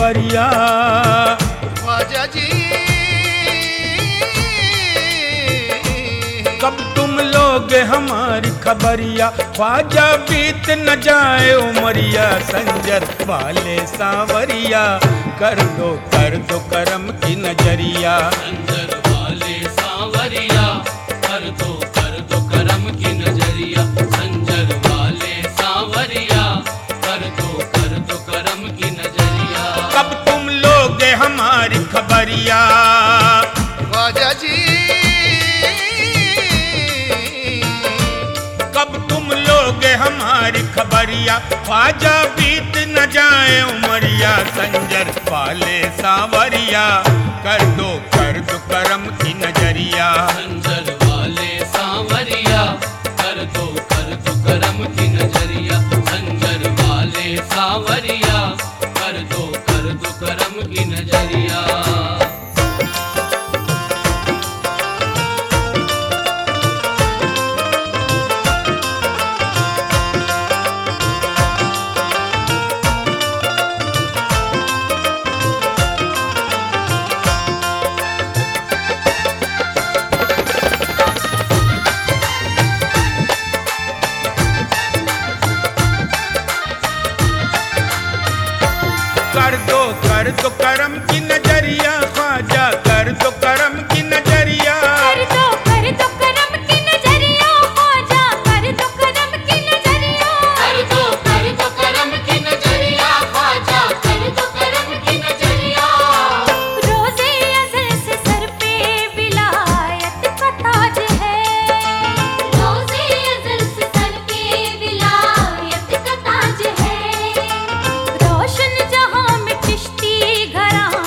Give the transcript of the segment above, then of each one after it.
खबरिया। ख्वाजा जी कब तुम लोगे हमारी खबरिया, ख्वाजा बीत न जाए उमरिया। संजर वाले सांवरिया कर दो करम की नजरिया। संजर वाले सांवरिया कर दो करम की नजरिया। संजर वाले सांवरिया कर दो करम की नजरिया। कब तुम लोगे हमारी खबरिया। ख्वाजा जी कब तुम लोगे हमारी खबरिया, ख्वाजा बीत न जाए उमरिया। संजर वाले सांवरिया कर दो करम की नजरिया। संजर वाले सांवरिया कर दो करम की नजरिया। संजर वाले सांवरिया कर दो करम की नजरिया। कर दो करम की नजरिया, ख्वाजा कर दो करम की नजरिया। कर दो करम की नजरिया, ख्वाजा कर दो करम की नजरिया। कर दो करम की नजरिया। ख्वाजा कर दो करम की नजरिया। रोज़े अज़ल से सर पे विलायत का ताज है। रोज़े अज़ल से सर पे विलायत का ताज है। रोशन जहां में चिश्ती घराना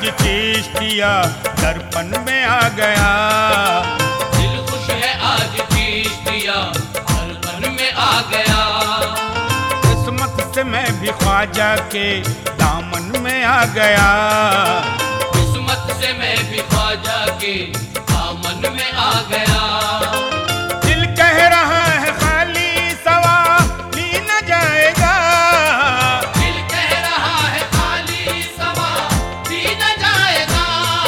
चिश्तिया दर्पण में आ गया। दिल खुश है आज चिश्तिया दर्पण में आ गया। किस्मत से मैं भी ख्वाजा के दामन में आ गया। किस्मत से मैं भी ख्वाजा के दामन में आ गया। दिल कह रहा है खाली सवाली न जाएगा। दिल कह रहा है खाली सवाली न जाएगा।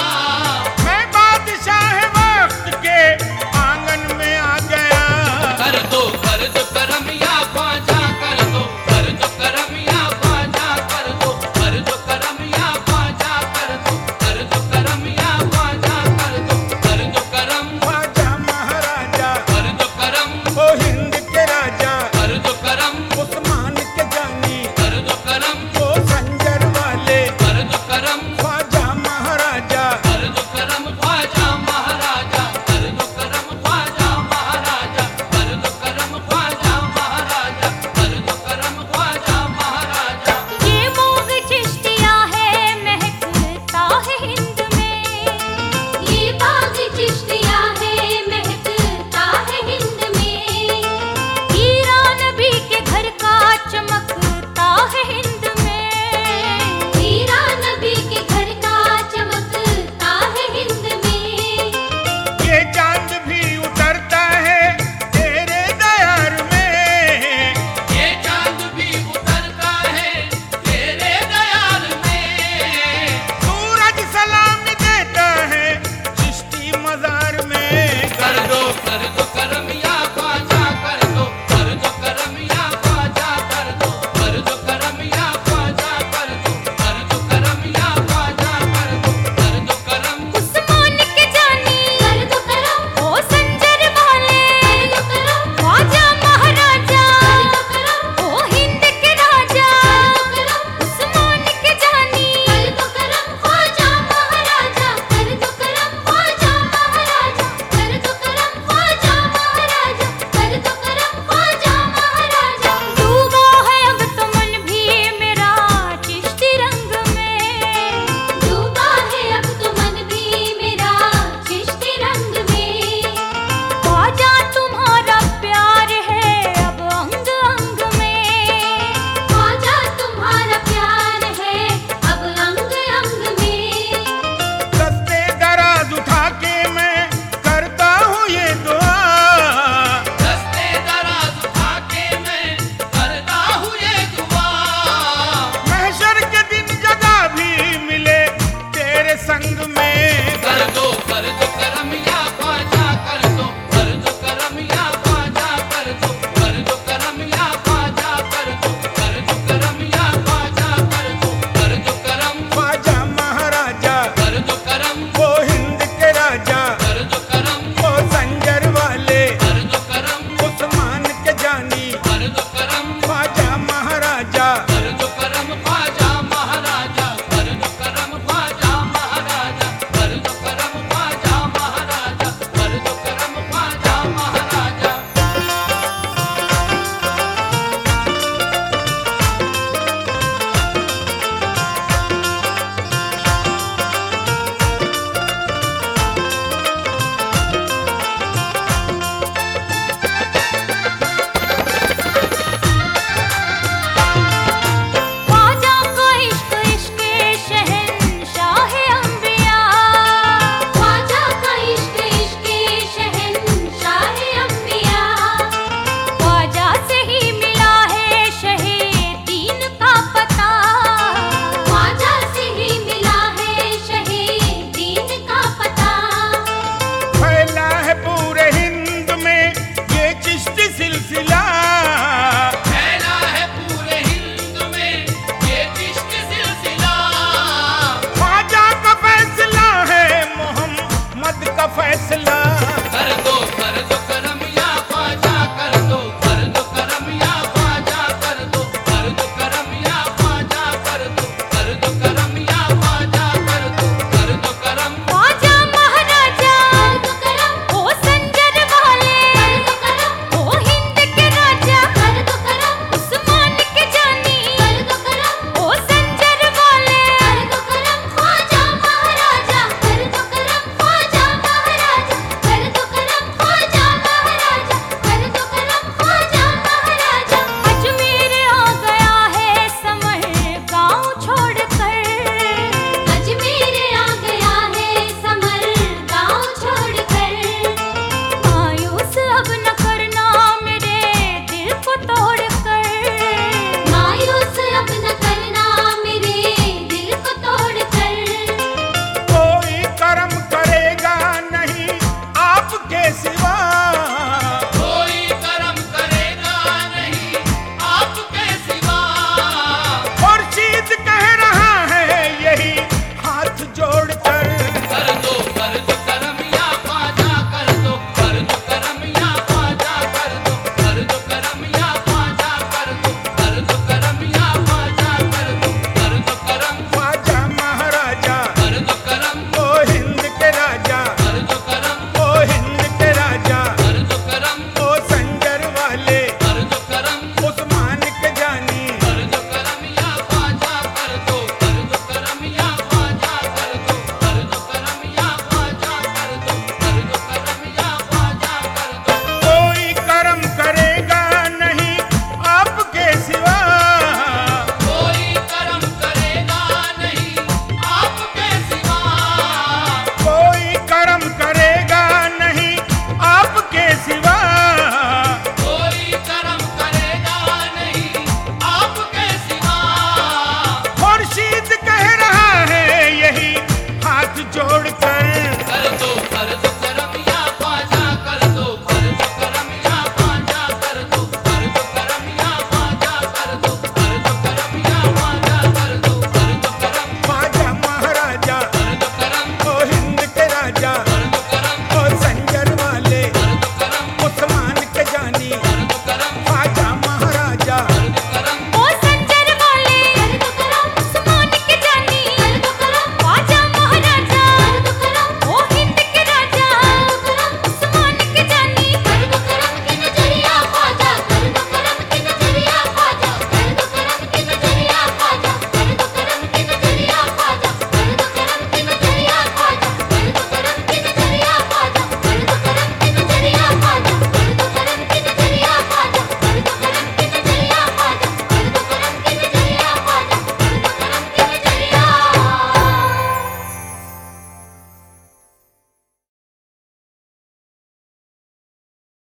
मैं बादशाह वक्त के आंगन में आ गया। कर दो करम या ख्वाजा कर दो करम या ख्वाजा कर दो करम या ख्वाजा कर दो करम या ख्वाजा कर दो करम ख्वाजा महाराजा कर दो करम ओ हिंद के राजा, कर दो करम उस्मान के जानी कर दो करम ओ संजर वाले, कर दो करम ख्वाजा महाराजा। कर दो करम ख्वाजा महाराजा कर दो करम ख्वाजा महाराजा कर दो करम ख्वाजा महाराजा कर दो करम ख्वाजा महाराजा। ये मोग चिश्तिया है महकता है हिंद में। ये बाग चिश्तिया है महकता है हिंद में। हीरा नबी के घर का चमकता है हिंद में। हीरा नबी के घर का चमकता है हिंद में। ये चांद भी उतरता है तेरे दयार में। ये चांद भी उतरता है तेरे दयाल में। सूरज सलाम देता है चिश्ती मजार में। कर दो करम या ख्वाजा कर दो करम या ख्वाजा कर दो करम या ख्वाजा कर दो करम या ख्वाजा कर दो करम उस्मान के जानी कर दो करम ओ संजर वाले कर दो करम ख्वाजा महाराजा कर दो करम ओ हिंद के राजा कर दो करम उस्मान के जानी कर दो करम ख्वाजा महाराजा कर दो करम ख्वाजा महाराजा कर दो करम ख्वाजा महाराजा कर दो करम ख्वाजा महाराजा। डूबा है अब तो मन भी मेरा चिश्ती रंग में। डूबा है अब तो मन भी मेरा चिश्ती रंग में। ख्वाजा तुम्हारा प्यार है अब अंग अंग में। ख्वाजा तुम्हारा प्यार है अब अंग अंग में। दस्ते दराज उठा के मैं करता हूँ ये दुआ। दस्ते दराज उठा के मैं करता हूँ ये दुआ। महशर के दिन जगह भी मिले तेरे संग में। कर दो करम या ख्वाजा कर दो करम या ख्वाजा कर दो करम या ख्वाजा कर दो करम या ख्वाजा कर दो करम ख्वाजा महाराजा कर दो करम ओ हिंद के राजा, कर दो करम ओ संजर वाले, कर दो करम उस्मान के जानी कर दो करम ख्वाजा महाराजा। कर दो करम ख्वाजा महाराजा कर दो करम ख्वाजा महाराजा कर दो करम ख्वाजा महाराजा कर दो करम ख्वाजा महाराजा। ख्वाजा का इश्क इश्क शहंशाह अंबिया। ख्वाजा का इश्क इश्क शहंशाह अंबिया। ख्वाजा से ही मिला है शहे दीन का पता। ख्वाजा से ही मिला है शहे दीन का पता। फैला है पूरे हिंद में ये चिश्ती सिलसिला।